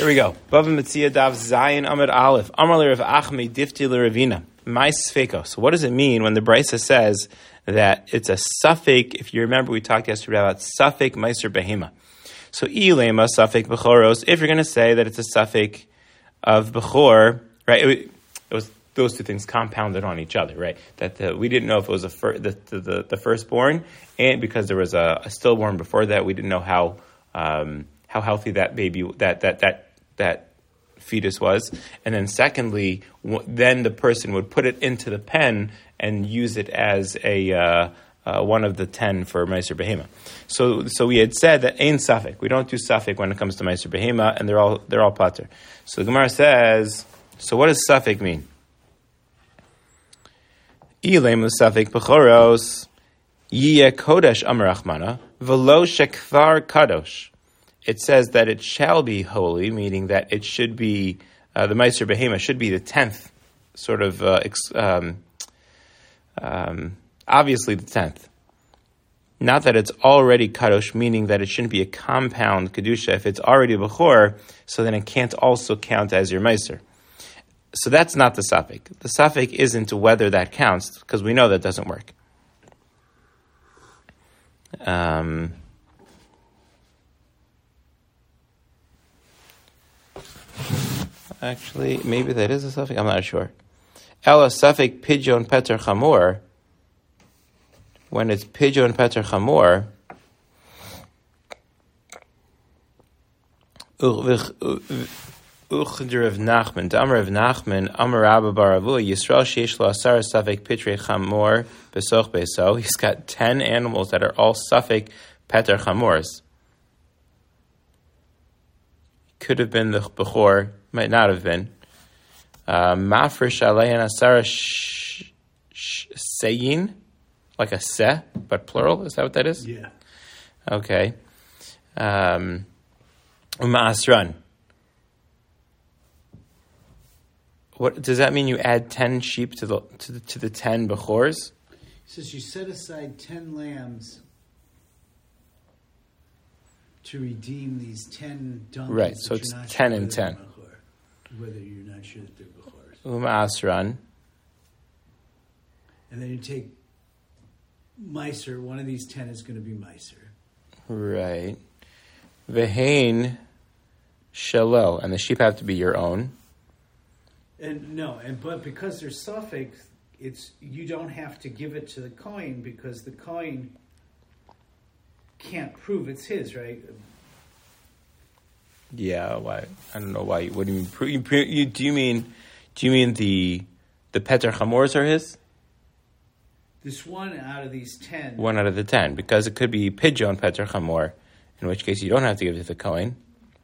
Here we go. Bava Metzia Dav Zayin Amud Aleph. Amar le Rav Achmi Difti le Ravina. My Sfeiko. So what does it mean when the Brisa says that it's a suffix? If you remember, we talked yesterday about suffix Meiser Behema. So Ilema suffix Bechoros. If you're going to say that it's a suffix of Bechor, right? It was those two things compounded on each other, right? That we didn't know if it was the firstborn, and because there was a stillborn before that, we didn't know how healthy that baby, that fetus was. And then secondly, then the person would put it into the pen and use it as a one of the 10 for Meiser Behema. So we had said that ain't suffix. We don't do suffix when it comes to Meiser Behema, and they're all pater. So the Gemara says, so what does suffix mean? Ilem suffix bechoros yeh kodesh amar Rachmana v'lo shekvar kadosh. It says that it shall be holy, meaning that it should be, the Meiser Behema should be the 10th, sort of, obviously the 10th. Not that it's already Kadosh, meaning that it shouldn't be a compound Kedusha. If it's already a Bechor, so then it can't also count as your Meiser. So that's not the suffix. The suffix isn't whether that counts, because we know that doesn't work. Actually, maybe that is a suffix. I'm not sure. Ela suffix pidyon peter chamor. When it's pidyon peter chamor, uchder of Nachman, Damar of Nachman, Amar Abba Baravu, Yisrael sheish lo asar suffix pitre chamor besoch beso. He's got 10 animals that are all suffix peter chamors. Could have been the Bechor, might not have been. Mafresh alein asara seyin, like a se, but plural. Is that what that is? Yeah. Okay. Ma'asran. What does that mean? You add 10 sheep to the 10 Bechors? He says you set aside 10 lambs to redeem these 10 donkeys. Right, so it's 10 and 10. Whether you're not sure that they're Bechors. Asran. And then you take Meiser. One of these 10 is going to be Meiser. Right. Vehain Shelo. And the sheep have to be your own. But because they're suffix, you don't have to give it to the Kohen because the Kohen can't prove it's his, right? Yeah, why? I don't know why. What do you mean? Do you mean the Peter Chamors are his? This one out of these 10. One out of the 10, because it could be Pidyon Peter Chamor, in which case you don't have to give it to the Kohen.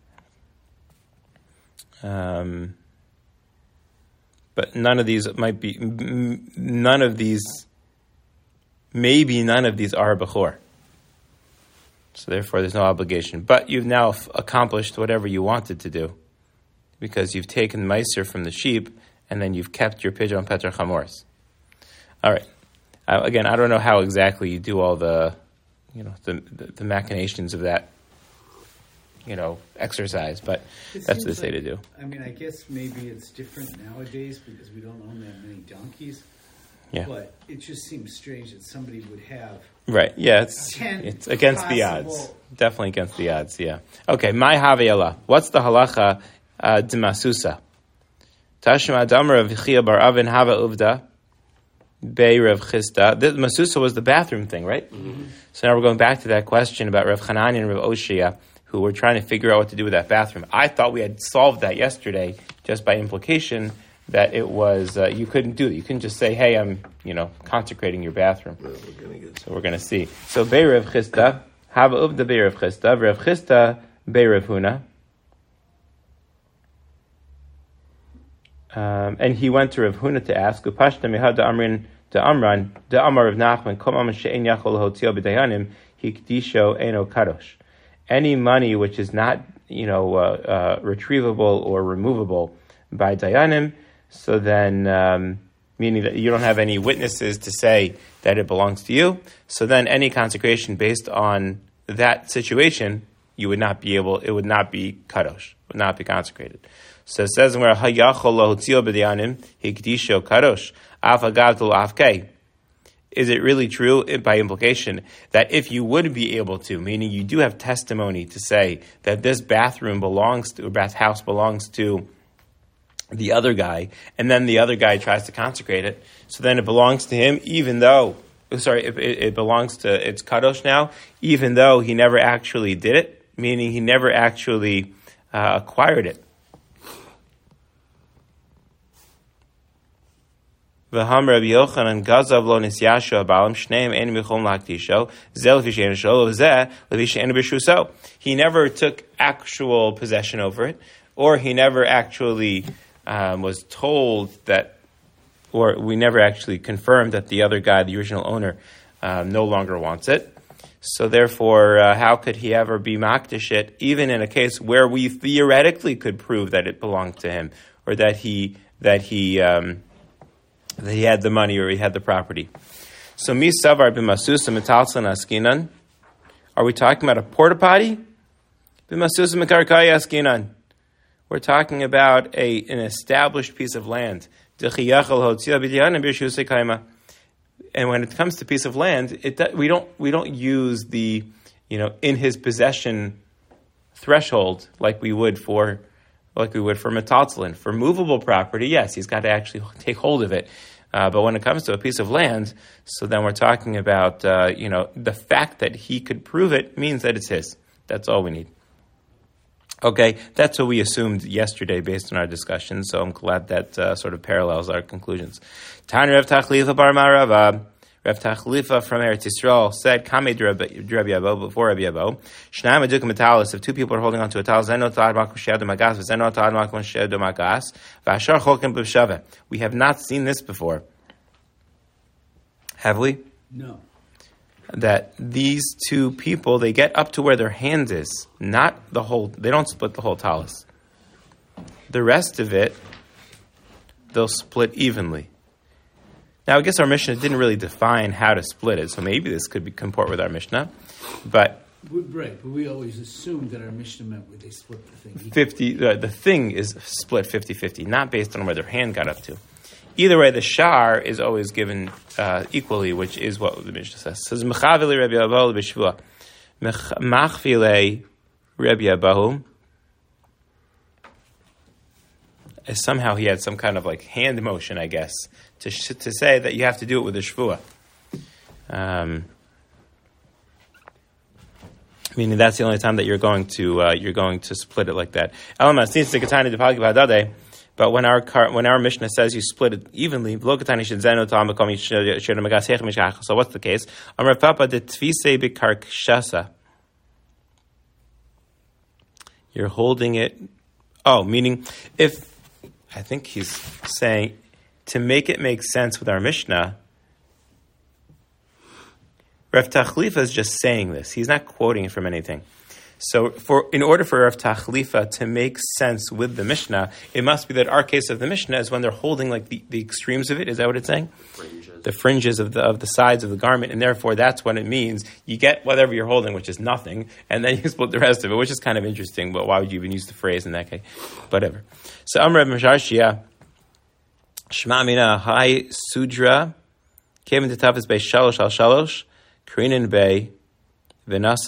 But none of these might be. None of these. Maybe none of these are Bechor. So therefore, there's no obligation. But you've now accomplished whatever you wanted to do, because you've taken Meiser from the sheep, and then you've kept your Pidyon Peter Chamors. All right. Again, I don't know how exactly you do all the machinations of that, exercise, but that's what they say to do. I mean, I guess maybe it's different nowadays because we don't own that many donkeys. Yeah. But it just seems strange that somebody would have. Right. Yeah. It's against the odds. Definitely against the odds. Yeah. Okay. My Havayala. What's the halacha d'masusa? Tashma Damar of Chia bar Avin Hava Uvda Bei Rav Chisda. The masusa was the bathroom thing, right? Mm-hmm. So now we're going back to that question about Rav Hanani and Rav Oshia, who were trying to figure out what to do with that bathroom. I thought we had solved that yesterday, just by implication that it was you couldn't do it. You couldn't just say, "Hey, I'm consecrating your bathroom." So we're going to see. So Bei Rav Chisda, Hava Uvda Bei Rav Chisda, Rav Chisda Bei Rav Huna. And he went to Rav Huna to ask, Upashta mihad Amrin de Amran de Amar of Nachman Kom Am She'en Yachol Hotil B'Dayanim Hikdisho Eno Kadosh. Any money which is not retrievable or removable by Dayanim, so then meaning that you don't have any witnesses to say that it belongs to you, so then any consecration based on that situation, it would not be Kadosh. would not be consecrated. So it says where hayachol lohutzio b'dianim hikdisho kadosh afagatul afkei. Is it really true, by implication, that if you would be able to, meaning you do have testimony to say that this bathroom belongs to, or bathhouse belongs to the other guy, and then the other guy tries to consecrate it, so then it belongs to him, even though, it belongs to, it's kadosh now, even though he never actually did it, meaning he never actually acquired it. V'ham Rabbi Yochanan gazav lo nisyasho abalim shneim ein michom laktisho zel v'shein sholo zeh v'shein b'shuso. He never took actual possession over it, or he never actually was told that, or we never actually confirmed that the other guy, the original owner, no longer wants it. So therefore, how could he ever be makdish it, even in a case where we theoretically could prove that it belonged to him, or that he had the money or he had the property. So mi savar b'masusa metalsan askinan. Are we talking about a porta potty? B'masusa mekarkaya askinan. We're talking about an established piece of land. And when it comes to piece of land, we don't use the in his possession threshold like we would for metaltalin. For movable property, yes, he's got to actually take hold of it. But when it comes to a piece of land, so then we're talking about the fact that he could prove it means that it's his. That's all we need. Okay, that's what we assumed yesterday based on our discussion, so I'm glad that sort of parallels our conclusions. Tan Rav Tachlifa bar Marava, Rav Tachlifa from Eretz Yisrael said, Kamei Rabbi Yabo, before Rabbi Yabo, Shnai Medukim Metalis, if two people are holding on to a talis, Zeno Ta'ad Makom Shedo Magas, Zeno Ta'ad Makom Shedo Magas, Vashar Cholkim B'Shave. We have not seen this before. Have we? No. That these two people, they get up to where their hand is, not the whole, they don't split the whole talis. The rest of it, they'll split evenly. Now, I guess our Mishnah didn't really define how to split it, so maybe this could comport with our Mishnah, but... Right, but we always assumed that our Mishnah meant where they split the thing. 50, the thing is split 50-50, not based on where their hand got up to. Either way, the shar is always given equally, which is what the Mishnah says. It says, Mechavili Rabbi Abahu b'shvua. Machfile Rabbi Abahu. Somehow he had some kind of like hand motion, I guess, to say that you have to do it with a shvua. Meaning that's the only time that you're going to split it like that. But when our Mishnah says you split it evenly, so what's the case? You're holding it. Oh, meaning if I think he's saying to make it make sense with our Mishnah. Rav Tachlifa is just saying this. He's not quoting it from anything. So in order for Rav Tachlifa to make sense with the Mishnah, it must be that our case of the Mishnah is when they're holding like the extremes of it. Is that what it's saying? Fringes. The fringes of the sides of the garment, and therefore that's what it means. You get whatever you're holding, which is nothing, and then you split the rest of it, which is kind of interesting, but why would you even use the phrase in that case? Whatever. So Amr Masharshia, Shema Mina Hai Sudra, came into Tafis Bay Shalosh Al Shalosh, Karinin Bay, what are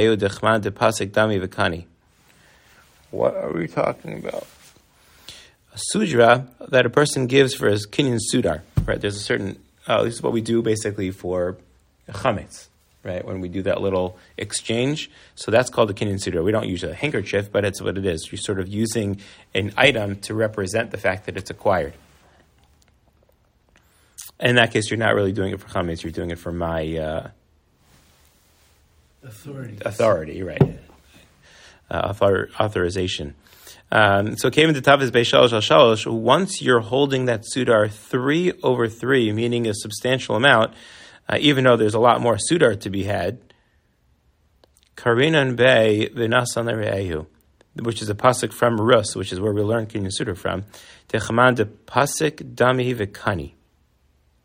we talking about? A sudra that a person gives for his kinyan sudar, right? There's a certain, this is what we do basically for chametz, right? When we do that little exchange. So that's called the kinyan sudar. We don't use a handkerchief, but it's what it is. You're sort of using an item to represent the fact that it's acquired. In that case, you're not really doing it for chametz. You're doing it for my... Authority, right. Authorization. So it came into Tavis Bei Shalosh Al Shalosh. Once you're holding that sudar 3/3, meaning a substantial amount, even though there's a lot more sudar to be had, Karinan Bei V'nasan L'Re'ehu, which is a pasuk from Rus, which is where we learn Kinyan Sudar from. Techaman de pasuk dami v'kani.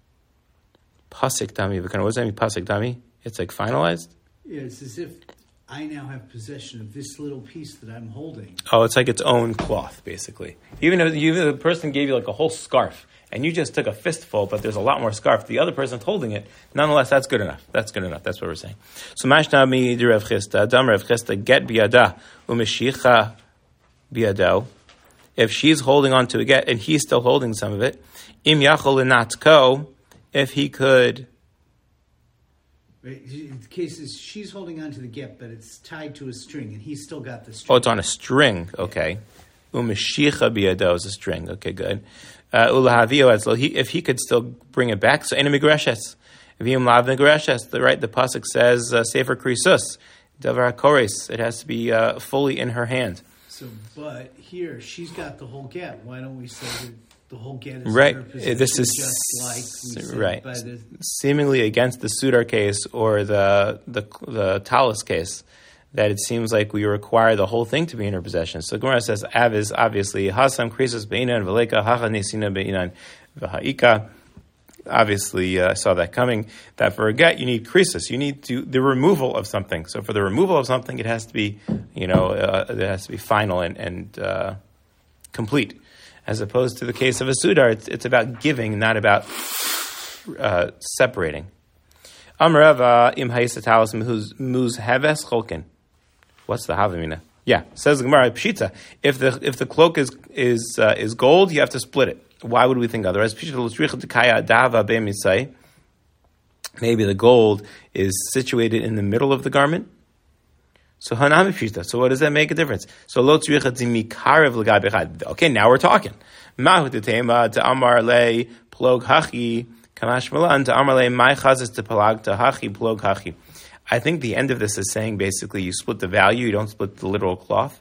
Pasuk dami v'kani. What does that mean? Pasuk dami? It's like finalized. Yeah, it's as if I now have possession of this little piece that I'm holding. Oh, it's like its own cloth, basically. Even if the person gave you like a whole scarf, and you just took a fistful, but there's a lot more scarf. The other person's holding it. Nonetheless, that's good enough. That's good enough. That's what we're saying. So, Mashnami di Rav Chisda, Dam Rav Chisda, get biyada, umeshicha biyado. If she's holding on to a get, and he's still holding some of it, im yachol inatko, if he could... Right? The case is she's holding on to the get, but it's tied to a string, and he's still got the string. Oh, it's on a string. Okay. Umeshicha biyado is a string. Okay, good. If he could still bring it back, so ena migreshes. V'im lav migreshes. Right, the pasuk says sefer krisus, davar kores. It has to be fully in her hand. So, but here she's got the whole get. Why don't we say that the whole get is right? in her possession, This is just like we said right, by the, seemingly against the Sudar case or the Talis case. That it seems like we require the whole thing to be in her possession. So Gemara says, Av is obviously Hasam Krisus Be'inan Veleka Hacha Nesina Be'inan V'Ha'ika. Obviously, I saw that coming. That for a get, you need krisus. You need the removal of something. So for the removal of something, it has to be, it has to be final and complete. As opposed to the case of a sudar, it's about giving, not about separating. Amrava im haisatalis muz heves cholkin. What's the havamina? Yeah, says the Gemara Pshita. If the cloak is gold, you have to split it. Why would we think otherwise? Maybe the gold is situated in the middle of the garment. So hanami Pshita. So what does that make a difference? So lo tzricha dimikarev l'gab echad. Okay, now we're talking. Mahu tetema ta'amar le plog hachi kamash malan ta'amar le mai chazis tepalag ta'hachi plog hachi. I think the end of this is saying basically you split the value, you don't split the literal cloth.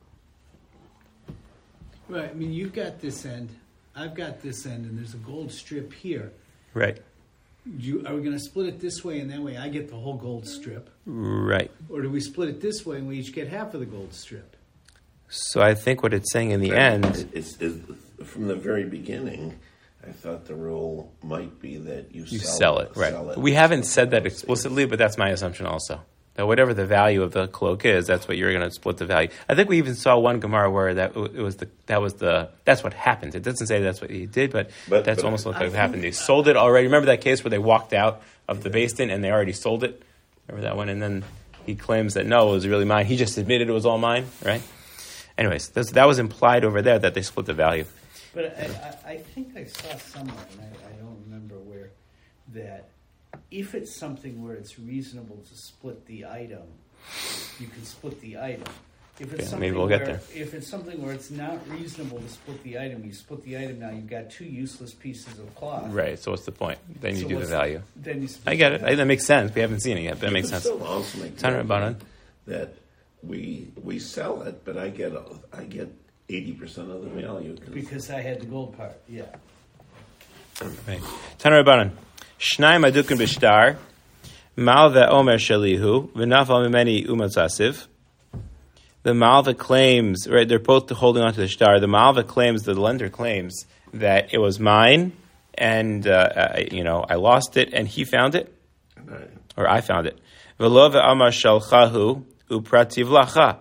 right. I mean, you've got this end, I've got this end, and there's a gold strip here. Right. Are we going to split it this way and that way? I get the whole gold strip. Right. Or do we split it this way and we each get half of the gold strip? So I think what it's saying in the end... It's from the very beginning, I thought the rule might be that you sell it. Right. Sell it. We haven't said that explicitly, but that's my assumption also. That whatever the value of the cloak is, that's what you're going to split the value. I think we even saw one Gemara where that's what happened. It doesn't say that's what he did, but that's almost what happened. They sold it already. Remember that case where they walked out of the basin and they already sold it? Remember that one? And then he claims that no, it was really mine. He just admitted it was all mine, right? Anyways, that was implied over there that they split the value. But I think I saw somewhere, and I don't remember where, that if it's something where it's reasonable to split the item, you can split the item. If it's maybe we'll get there. If it's something where it's not reasonable to split the item, you split the item. Now you've got two useless pieces of cloth. Right. So what's the point? Then you do the value. Then you I get it. That makes sense. We haven't seen it yet, but it makes sense. Still also make that we sell it, but I get 80% of the value because I had the gold part. Yeah. Right. Taner Rabbanan. Shnayim adukin b'shtar, malva omer shalihu, v'nafal mimeni umatzasiv. The malva claims, right, they're both holding on to the shtar. The malva claims, the lender claims that it was mine, and, I lost it, and he found it, or I found it. V'lo ve'amar shalchahu uprativ lacha.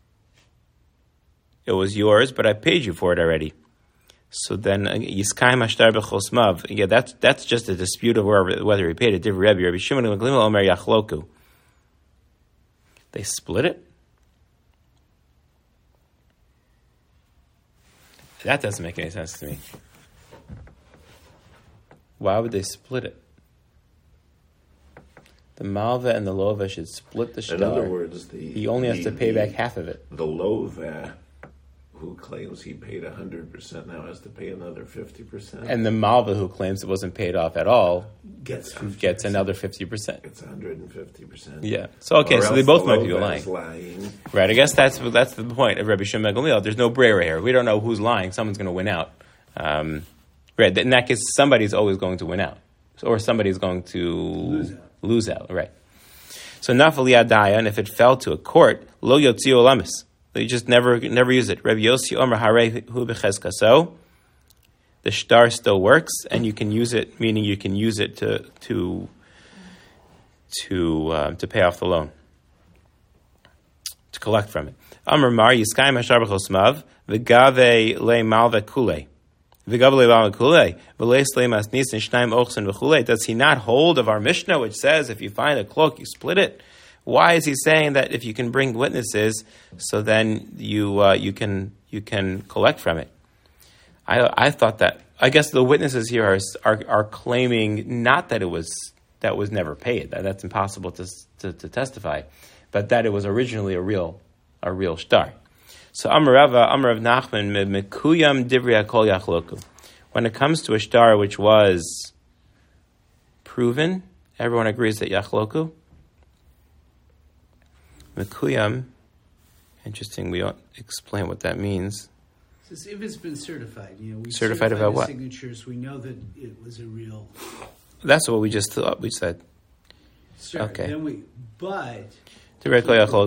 It was yours, but I paid you for it already. So then, Yiskay Mashtar B'chosmav. Yeah, that's just a dispute of whether he paid it. Rabbi Shimon Omer Yachloku. They split it? That doesn't make any sense to me. Why would they split it? The Malva and the Lova should split the shtar. In other words, he only has to pay back half of it. The Lova, who claims he paid 100%, now has to pay another 50%. And the Malva, who claims it wasn't paid off at all, gets another 50%. It's 150%. Yeah. So they both might be lying. Right. I guess that's the point of Rabbi Shimon ben Gamliel. There's no brera here. We don't know who's lying. Someone's going to win out. Right. In that case, somebody's always going to win out, or somebody's going to lose out. Right. So nafali adaya, and if it fell to a court, lo yotzi olamis. They just never use it. Rabbi Yossi Omer Harei Hu B'Cheskaso. The shtar still works, and you can use it. Meaning, you can use it to pay off the loan. to collect from it. Amar Mar Yiskayim Hashar B'Chosmav V'Gave Le Malve Kule V'Gave Le Malve Kule V'Leis Le Masnis and Shnaim Ochsen V'Chule. Does he not hold of our Mishnah, which says if you find a cloak, you split it? Why is he saying that if you can bring witnesses, so then you can collect from it? I thought that. I guess the witnesses here are claiming not that was never paid. That's impossible to testify, but that it was originally a real shtar. So Amar Rav Nachman Mekuyam Divrei Hakol Yachloku. When it comes to a shtar which was proven, everyone agrees that Yachloku. Mekuyam, interesting, we don't explain what that means. Says if it's been certified, we certified about what? Signatures, we know that it was a real. That's what we just thought. We said. Sure, okay. Then but. Rabbi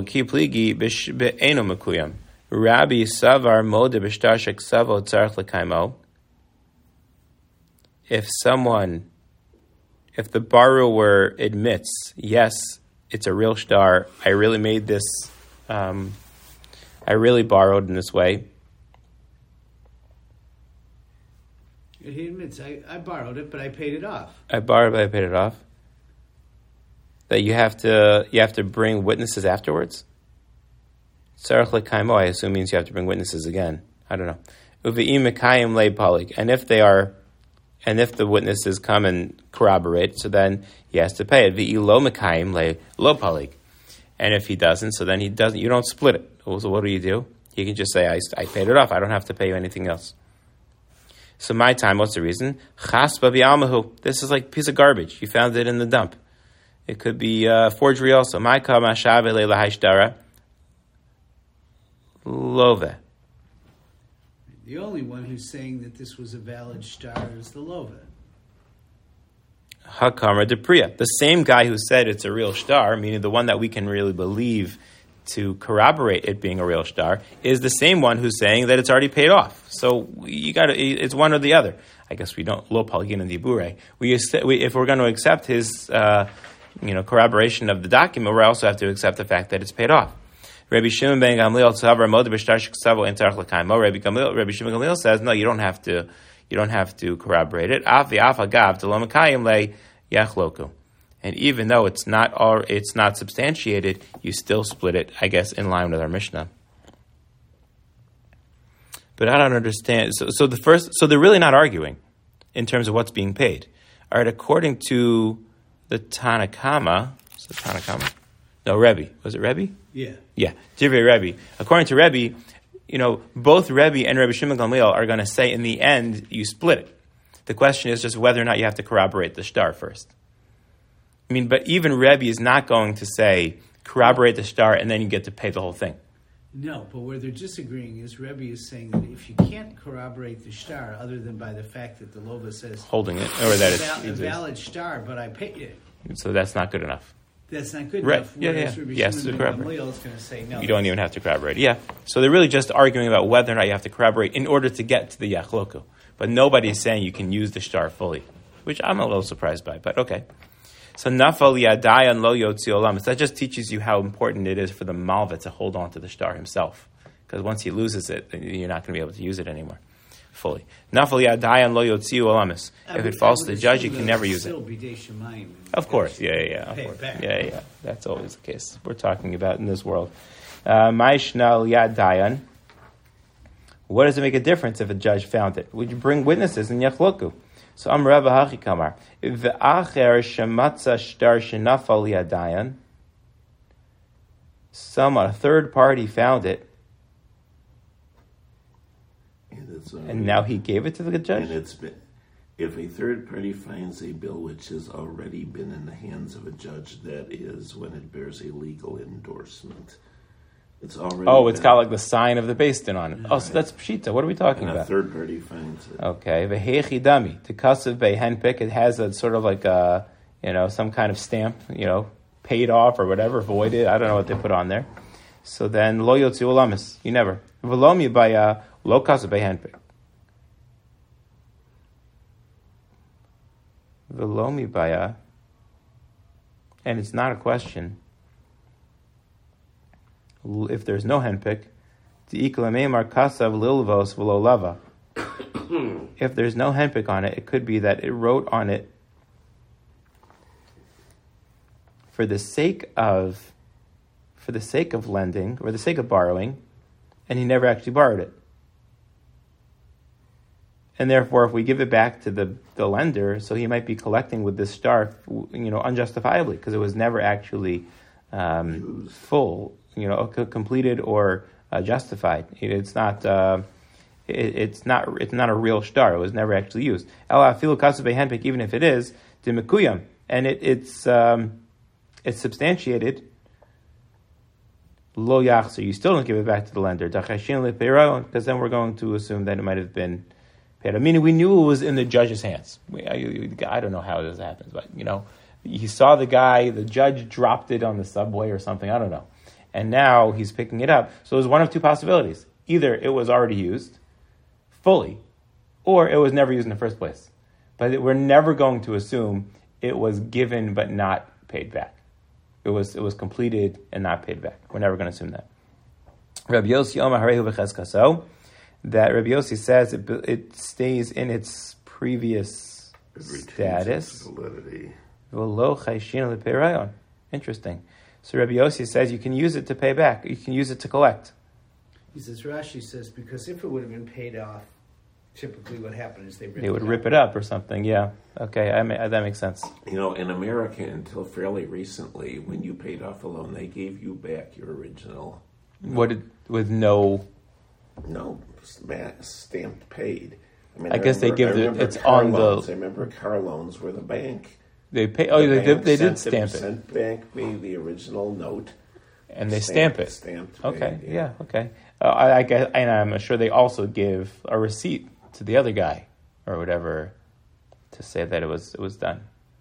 Savar Mode B'Shtar Sheksavo Tzarech L'Kaimo. If the borrower admits, yes, it's a real shtar, I really made this, I really borrowed in this way. He admits, I borrowed it, but I paid it off. I borrowed, but I paid it off. That you have to bring witnesses afterwards. Tzarech L'Kaimo, I assume, means you have to bring witnesses again. I don't know. Uve'im Mekayim Le Palik, and if the witnesses come and corroborate, so then he has to pay it. Ve'i Lo Mekayim Le Lo Palik, and if he doesn't, so then he doesn't. You don't split it. So what do? You can just say, I paid it off. I don't have to pay you anything else. So my time, what's the reason? Chasba V'Almahu. This is like a piece of garbage. You found it in the dump. It could be forgery also. My Ka Mashave Le Lahaishdara. Love. The only one who's saying that this was a valid shtar is the Lova. Hakamra de Priya. The same guy who said it's a real shtar, meaning the one that we can really believe to corroborate it being a real shtar, is the same one who's saying that it's already paid off. So it's one or the other. I guess we don't lo palgin and dibure. If we're going to accept his corroboration of the document, we also have to accept the fact that it's paid off. Rabbi Shimon ben Gamliel tzavar mod b'shtar sheksavo en tzarech l'kaimo. Rabbi Shimon ben Gamliel says no, you don't have to corroborate it. Af agav to lo mekayim le yachloku. And even though it's not substantiated, you still split it, I guess, in line with our Mishnah. But I don't understand. So they're really not arguing in terms of what's being paid. All right, according to the Tanakama, no, Rebbe. Was it Rebbe? Yeah. Yeah, Divrei Rebbe. According to Rebbe, both Rebbe and Rabbi Shimon Gamliel are going to say in the end you split it. The question is just whether or not you have to corroborate the shtar first. But even Rebbe is not going to say corroborate the shtar and then you get to pay the whole thing. No, but where they're disagreeing is Rebbe is saying that if you can't corroborate the shtar other than by the fact that the Lova says holding it, or that it's a valid shtar, but I paid it. So that's not good enough. That's not good right. enough. Yeah. Yes, to corroborate. Is going to say no. You don't even have to corroborate. Yeah. So they're really just arguing about whether or not you have to corroborate in order to get to the Yachloku. But nobody is saying you can use the shtar fully, which I'm a little surprised by, but okay. So nafal yadayan lo yotzi olamis. That just teaches you how important it is for the malva to hold on to the shtar himself, because once he loses it, then you're not going to be able to use it anymore fully. Nafal yadayan lo yotzi olamis. If it falls to the judge, you can never use it. Of course, yeah. Of course. Yeah. That's always the case. We're talking about in this world. Ma'ishnal yadayan. What does it make a difference if a judge found it? Would you bring witnesses in yachloku? So Rava Hachi Kamar. V'acher shematza shtar shenafal yadayan. A third party found it, and now he gave it to the judge. And if a third party finds a bill which has already been in the hands of a judge, that is when it bears a legal endorsement. It's already. It's got like the sign of the Beis Din on it. Oh, so that's pshita. What are we talking about? A third party finds it. Okay, v'hechi dami to kasav behenpik. It has a sort of like a some kind of stamp, paid off or whatever, voided. I don't know what they put on there. So then lo yotzi olamis. You never v'lo mibaya lo kasav behenpik. V'lo mibaya, and it's not a question. if there's no henpik, Ti'iklamemar kasav lilvos v'lo lava. If there's no henpik on it, it could be that it wrote on it for the sake of lending or the sake of borrowing, and he never actually borrowed it. And therefore, if we give it back to the lender, so he might be collecting with this star, unjustifiably, because it was never actually full, completed or justified. It's not a real star. It was never actually used. Even if it is, and it's substantiated. Lo yachzer, you still don't give it back to the lender. Because then we're going to assume that it might have been paid. I mean, we knew it was in the judge's hands. I don't know how this happens, but he saw the guy. The judge dropped it on the subway or something. I don't know, and now he's picking it up. So there's one of two possibilities: either it was already used fully, or it was never used in the first place. But we're never going to assume it was given but not paid back. It was completed and not paid back. We're never going to assume that. Rabbi Yossi Omar Harehu v'chezkaso, that Rabbi Yossi says it stays in its previous status. Interesting. So Rabbi Yossi says you can use it to pay back. You can use it to collect. He says, Rashi says, because if it would have been paid off, typically what happened is they would rip it up or something. Yeah. Okay. That makes sense. In America, until fairly recently, when you paid off a loan, they gave you back your original. With no stamped paid. I guess they give it's on loans. I remember car loans where the bank. They pay. Oh, they did stamp it. Bank me the original note. And they stamp it. Stamped. Okay. Paid, yeah. Okay. I guess, and I'm sure they also give a receipt to the other guy or whatever to say that it was done.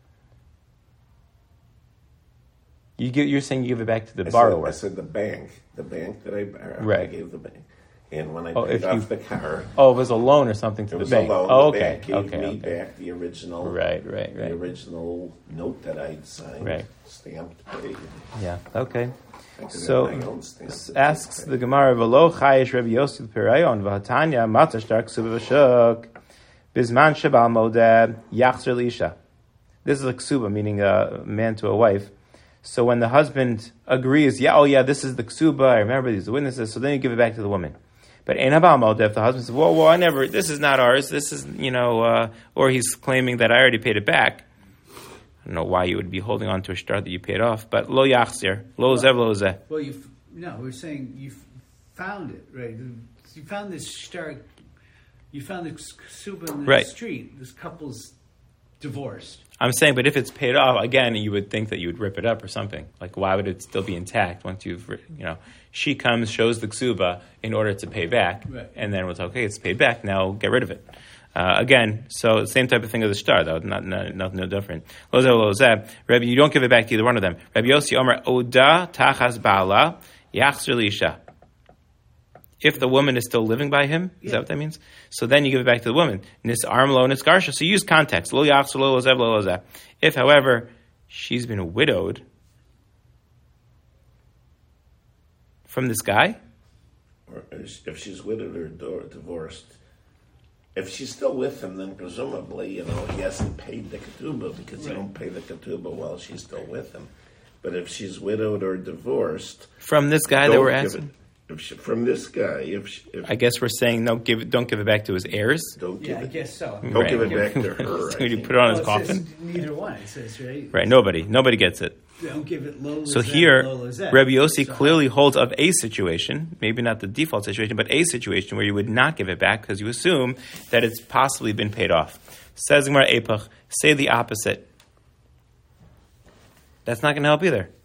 You're saying you give it back to the borrower. I said the bank that I gave the bank. And when I paid off the car... Oh, it was a loan or something to the bank. A loan. Oh, the okay. bank gave me back the original... Right. The original note that I'd signed, stamped, paid. Yeah, okay. So, asks the Gemara, V'lo chayish Rabbi Yossi l'pirayon, v'hatanya matashtar k'suba v'shuk, bizman shabal modeh yachzer l'isha. This is a k'suba, meaning a man to a wife. So when the husband agrees, this is the k'suba, I remember these witnesses, so then you give it back to the woman. But ein habal modeh, if the husband says, whoa, this is not ours, this is, or he's claiming that I already paid it back. I don't know why you would be holding on to a shtar that you paid off, but lo yachzir, lo zev, lo zeh. Well, we're saying you found it, right? You found this shtar, you found this ksuba in the street. This couple's divorced. I'm saying, but if it's paid off, again, you would think that you would rip it up or something. Like, why would it still be intact once she comes, shows the ksuba in order to pay back, and then it's okay, it's paid back, now get rid of it. Again, so same type of thing as the shtar, though, no different. Rabbi, you don't give it back to either one of them. Rabbi Yossi Omer Oda Tachas Bala Yachzer Lisha. If the woman is still living by him, is that what that means? So then you give it back to the woman. Nis armlo nis garsha. So use context. Lo yachzer lo zev lo zev. If, however, she's been widowed from this guy, or if she's widowed or divorced. If she's still with him, then presumably, he hasn't paid the ketubah because you don't pay the ketubah while she's still with him. But if she's widowed or divorced... From this guy that we're asking? From this guy. If I guess we're saying don't give it back to his heirs? I guess so. Don't give it back to her. So you put it on his coffin? Neither one, it says, right? Right, nobody gets it. Don't give it low. So here, Rabbi Yossi clearly holds of a situation, maybe not the default situation, but a situation where you would not give it back because you assume that it's possibly been paid off. Says Gemara Epoch, say the opposite. That's not going to help either.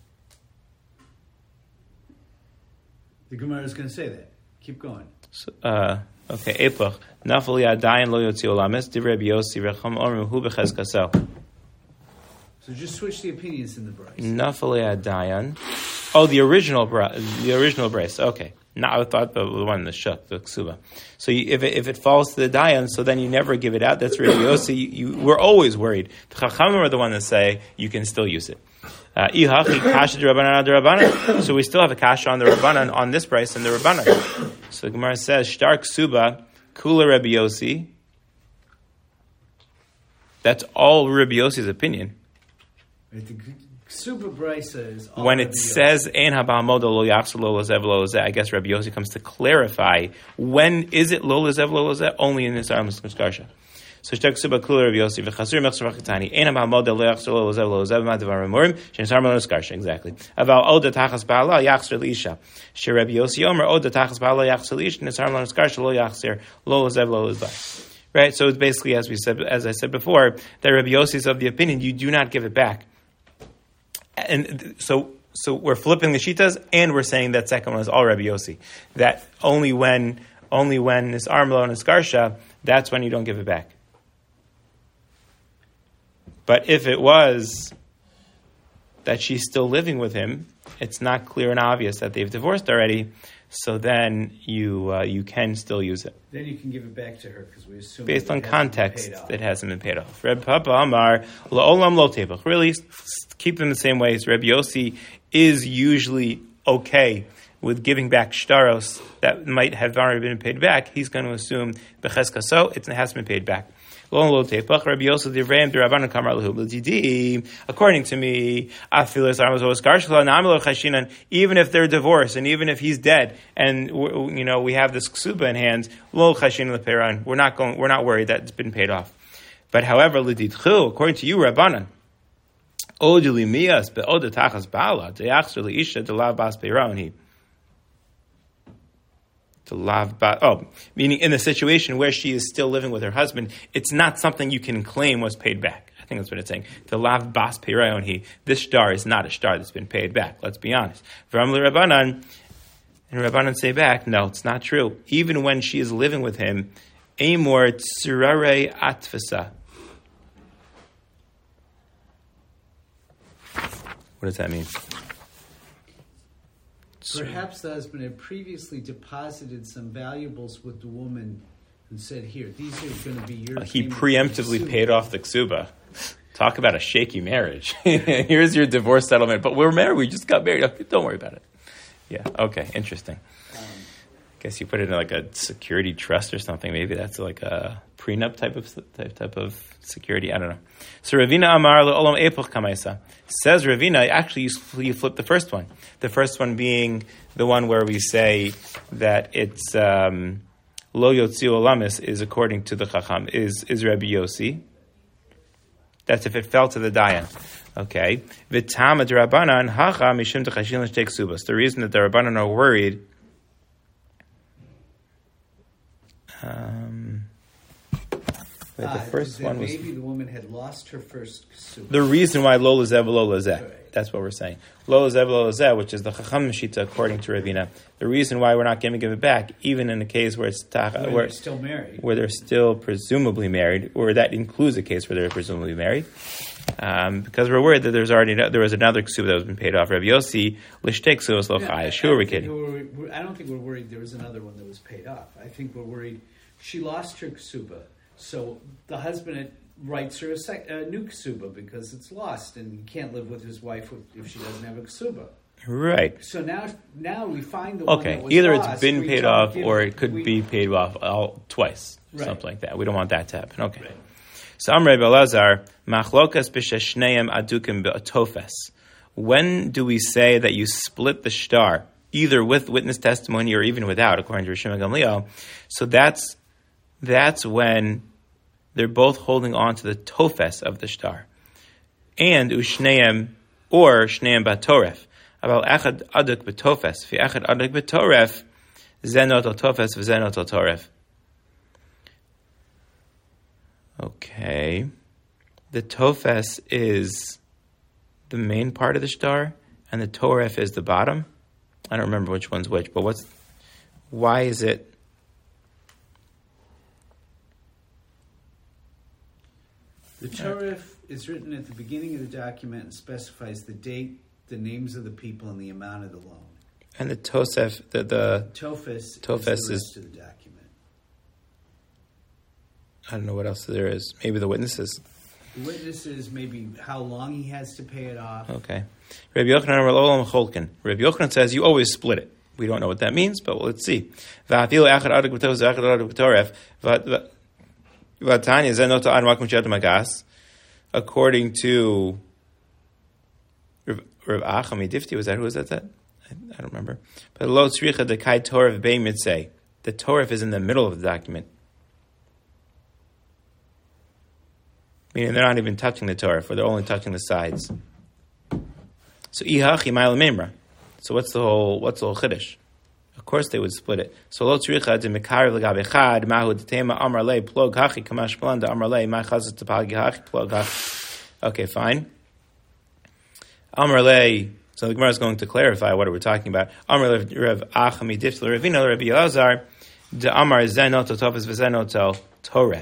The Gemara is going to say that. Keep going. So, okay, Epoch. Nafali adayin lo yotzi olamis, divrei Rabbi Yossi, recham omrim hu b'chezkaso. So just switch the opinions in the brace. Nafali adayin. Oh, the original brace. Okay. Not I thought the one in the shuk, the ksuba. So if it falls to the dayan, so then you never give it out. That's Rabbi Yossi. We're always worried. The chachamim are the one that say you can still use it. So we still have a kasha on the Rabbanan on this price and the Rabbanan. So the Gemara says shtar ksuba kula Rabbi Yossi. That's all Rabbi Yossi's opinion. Right, the Ksuba Brisa is all When Rabbi it Yossi. says Ein Haba'amoda Lo Yachzor Lo Lezev Lo Lezeh, I guess Rabbi Yossi comes to clarify when is it Lo Lezev Lo Lezeh only in this Armas Karsha. So Shtar Ksuba Kula Rabbi Yossi v'Chasur Mechsur V'Chatani Ein Haba'amoda Lo Yachzor Lo Lezev Lo Lezeh Ma'Devar Amorim Shenisar Lo Karsha. Exactly. Aval Oda Tachas Ba'ala Yachzor L'Isha. She Rabbi Yossi Omer Oda Tachas Ba'ala Yachzor L'Isha Shenisar Lo Karsha Lo Yachzor Lo Lezev Lo Lezeh. Right, so it's basically as I said before, that Rabbi Yossi is of the opinion you do not give it back, and so we're flipping the shitas, and we're saying that second one is all Rabbi Yossi. That only when it's armlo and it's garsha, that's when you don't give it back. But if it was that she's still living with him, it's not clear and obvious that they've divorced already. So then you can still use it. Then you can give it back to her because we assume based on context it hasn't been paid off. Reb Papa Amar La'olam Lo Tevach. Really keep them the same way. Reb Yossi is usually okay with giving back shtaros that might have already been paid back. He's going to assume b'cheskaso it hasn't been paid back. According to me, even if they're divorced and even if he's dead, and we have this ksuba in hand, we're not worried that it's been paid off. But however, according to you, Rabbanan, meaning in the situation where she is still living with her husband, it's not something you can claim was paid back. I think that's what it's saying. The lav bas peirayonhi. This shtar is not a shtar that's been paid back. Let's be honest. V'amli Rabbanan, and Rabbanan say back, no, it's not true. Even when she is living with him, amor tsurare atfasa. What does that mean? Perhaps the husband had previously deposited some valuables with the woman and said, here, these are going to be your He payment preemptively for the paid off the ksuba. Talk about a shaky marriage. Here's your divorce settlement, but we're married. We just got married. Okay, don't worry about it. Yeah, okay, interesting. Guess you put it in like a security trust or something. Maybe that's like a prenup type of security. I don't know. So Ravina Amar Olam Epoch Kamaisa says Ravina. Actually, you flip the first one. The first one being the one where we say that it's Lo Yotzi Olamis is according to the Chacham is Rabbi Yossi. That's if it fell to the dayan. Okay. V'tama d'Rabbanan hacha mishum d'chashin l'shtei ksubas. The reason that the Rabbanan are worried. The first one was maybe the woman had lost her first ksuba. The reason why lo lezev lo lezeh. Right. That's what we're saying. Lo lezev lo lezeh, which is the chacham shita according to Ravina. The reason why we're not going to give it back, even in a case where it's where they're still married, where they're still presumably married, or that includes a case where they're presumably married, because we're worried that there was another ksuba that was been paid off. Rabbi Yossi lishtei ksubas lo chayish. Who are we kidding? I don't think we're worried there was another one that was paid off. I think we're worried she lost her ksuba. So the husband writes her a new ksuba because it's lost, and he can't live with his wife if she doesn't have a ksuba. Right. So now we find the one that was either lost, it's been paid off or it could be paid off twice, right. Something like that. We don't want that to happen. Okay. Right. So Amrei Belazar machlokas b'sheshneim adukim be'atofes. When do we say that you split the shtar, either with witness testimony or even without, according to Rishon Gamliel? So that's when they're both holding on to the tofes of the shtar. And ushneim or shneim batoref. About echad aduk betofes. Fi echad aduk betoref, zenot al tofes v'zenot al toref. Okay. The tofes is the main part of the shtar, and the toref is the bottom. I don't remember which one's which, but why is it? The toref is written at the beginning of the document and specifies the date, the names of the people, and the amount of the loan. And the Tosef, the Tofes Tofes is the is- rest of the document. I don't know what else there is. Maybe the witnesses. The witnesses, maybe how long he has to pay it off. Okay. Rabbi Yochanan Amar Lo Olam Cholkin. Rabbi Yochanan says you always split it. We don't know what that means, but let's see. V'afilu echad aduk b'tovs v'echad aduk b'toref v'atanya zeh nota ad makom she'ad magas. According to Rav Achami Difti, was that who was that? I don't remember. But lo tzricha dekai toref bein mitzay. The toref is in the middle of the document. Meaning they're not even touching the toref, or they're only touching the sides. So ihachi ma'al memra. So what's the whole chiddush? Of course they would split it. So lo tzricha de mekarev legabe chad mahu detema amar le plog hachi kamash planda amar le ma chazat tepagi hachi plog hachi. Okay, fine. Amar le. So the Gemara is going to clarify what we're talking about. Amar le Rav Achami Difti Ravina Rabbi Elazar de Amar zenoto tofes v'zenoto toref.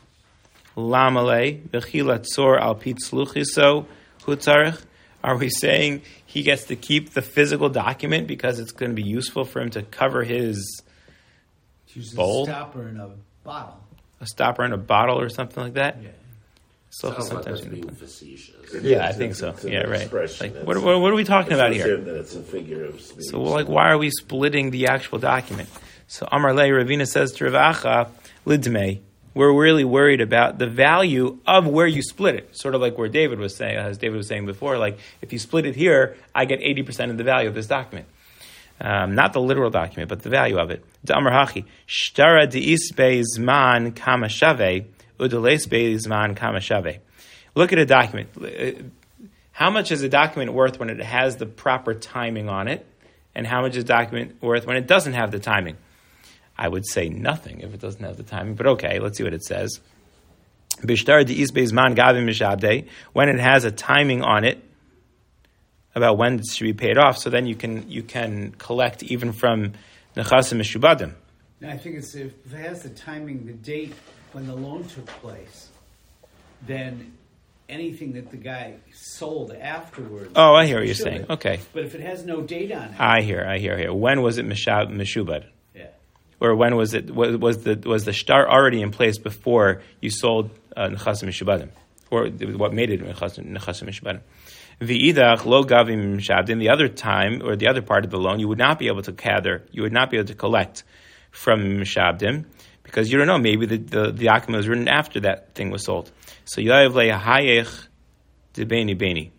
Lamale b'chila tzor al pit sluchiso hutzarich. Are we saying he gets to keep the physical document because it's going to be useful for him to cover his Use bowl? a stopper in a bottle. A stopper in a bottle or something like that? Yeah. So Sounds like sometimes that's being facetious. yeah, I think so. It's an Yeah, right. expression. Like, what are we talking about here? That it's a figure of speech. So, like, why are we splitting the actual document? So, Amar Le, Ravina says to Rav Acha, Lidmei, we're really worried about the value of where you split it. Sort of like where David was saying, as David was saying before, like, if you split it here, I get 80% of the value of this document. Not the literal document, but the value of it. Amar Hachi, Shtara de'isbe zman kama shave, udalesbe zman kama shave. Look at a document. How much is a document worth when it has the proper timing on it? And how much is a document worth when it doesn't have the timing? I would say nothing if it doesn't have the timing, but okay, let's see what it says. Bishtar de'isbe zman gavim mishabde, when it has a timing on it about when it should be paid off, so then you can collect even from nechasim mishubadim. Now, I think it's if it has the timing, the date when the loan took place, then anything that the guy sold afterwards. Oh, I hear what you're should saying. have. Okay. But if it has no date on it, I hear. When was it mishubad? yeah. Or when was it? Was the shtar already in place before you sold nechasim mishubadim? Or what made it nechasim mishubadim? V'idach lo gavim mishabdim. The other time, or the other part of the loan, you would not be able to gather. You would not be able to collect from mishabdim because you don't know. Maybe the document was written after that thing was sold. So Yoav le'hayech de beni.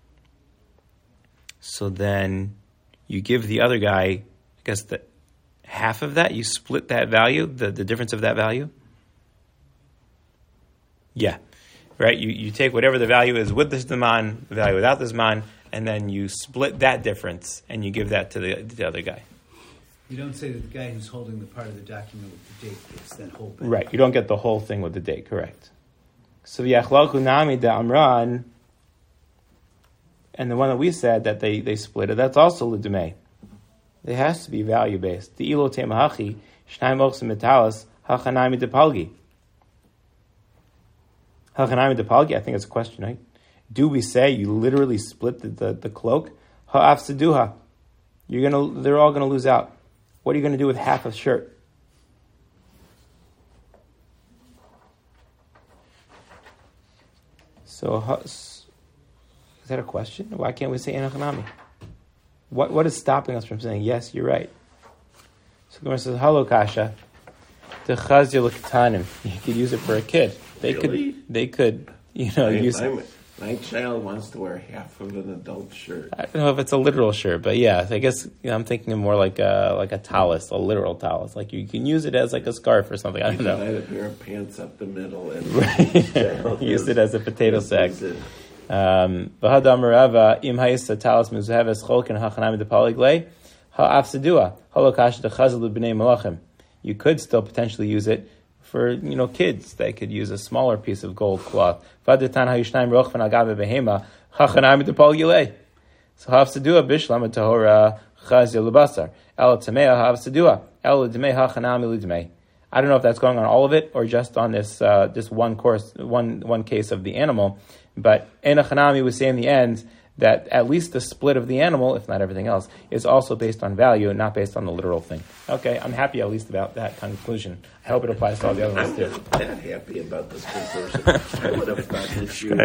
So then you give the other guy, I guess, the half of that. You split that value, the difference of that value. Yeah, right. You take whatever the value is with this Zman, the value without this Zman, and then you split that difference and you give that to the other guy. You don't say that the guy who's holding the part of the document with the date gets that whole thing. Right. You don't get the whole thing with the date. Correct. So Yachlachu Nami de Amran, and the one that we said that they split it, that's also Lidumei. It has to be value based. The Ilo Temahachi, Shnaim Ochsim Metalis, Hachanami de Palgi. Hachanami de Palgi, I think it's a question, right? Do we say you literally split the cloak? Ha'afseduha. They're all gonna lose out. What are you gonna do with half a shirt? So, is that a question? Why can't we say Enochanami? What is stopping us from saying, yes, you're right? So Gemara says, Halo Kasha, Techazil Ketanim. You could use it for a kid. They could, use it. My child wants to wear half of an adult shirt. I don't know if it's a literal shirt, but yeah, I guess I'm thinking of more like a talus, a literal talus. Like you can use it as like a scarf or something. I don't know. I had a pair of pants up the middle and Use it as a potato sack. V'hadamarava im hayis talis muzheves cholkin hachanami depalig ha'afsedua holokash dechazelu b'nei malachim. You could still potentially use it for kids. They could use a smaller piece of gold cloth. V'adatan hayishnaim rochvan agave behema hachanami depalig. So ha'afsedua bishlam tahora chazil lebasar el tamei ha'afsedua el l'dmei hachanami l'dmei. I don't know if that's going on all of it or just on this one case of the animal. But Enochanami would say in the end that at least the split of the animal, if not everything else, is also based on value and not based on the literal thing. Okay, I'm happy at least about that conclusion. I hope it applies to all the other ones too. I'm not happy about this conclusion. I would have thought this year